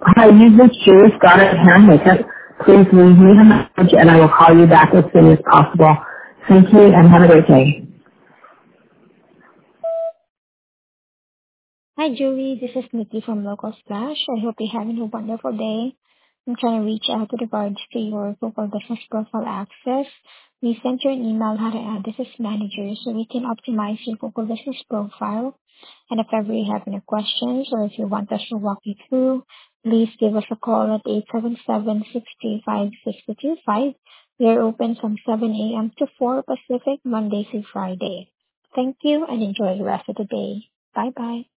Hi, you've reached Julie Scott at Hair and Makeup. Please leave me a message and I will call you back as soon as possible. Thank you and have a great day. Hi, Julie. This is Nikki from Local Splash. I hope you're having a wonderful day. I'm trying to reach out with regards to your Google Business Profile access. We sent you an email how to add this as manager so we can optimize your Google Business Profile. And if ever you have any questions or if you want us to walk you through, please give us a call at 877-635-6225. We are open from 7 a.m. to 4 Pacific, Monday through Friday. Thank you and enjoy the rest of the day. Bye-bye.